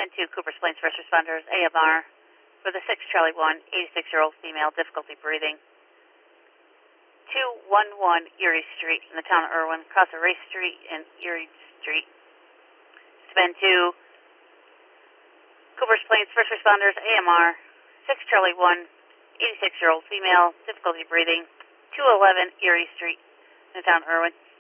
Bend 2, Cooper's Plains First Responders, AMR, for the 6 Charlie 1, 86-year-old female, difficulty breathing. 211 Erie Street in the town of Irwin, across of Race Street and Erie Street. Bend 2, Cooper's Plains First Responders, AMR, 6 Charlie 1, 86-year-old female, difficulty breathing. 211 Erie Street in the town of Irwin.